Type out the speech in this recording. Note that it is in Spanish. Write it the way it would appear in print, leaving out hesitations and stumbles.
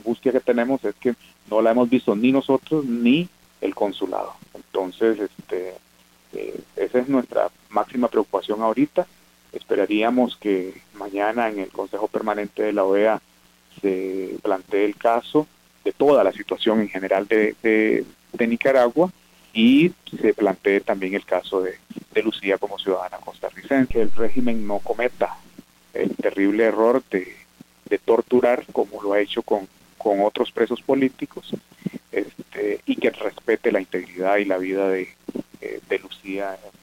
angustia que tenemos es que no la hemos visto ni nosotros ni el consulado. Entonces, esa es nuestra máxima preocupación ahorita. Esperaríamos que mañana en el Consejo Permanente de la OEA se plantee el caso de toda la situación en general de Nicaragua, y se plantee también el caso de Lucía como ciudadana costarricense. Que el régimen no cometa el terrible error de torturar como lo ha hecho con otros presos políticos, y que respete la integridad y la vida de Lucía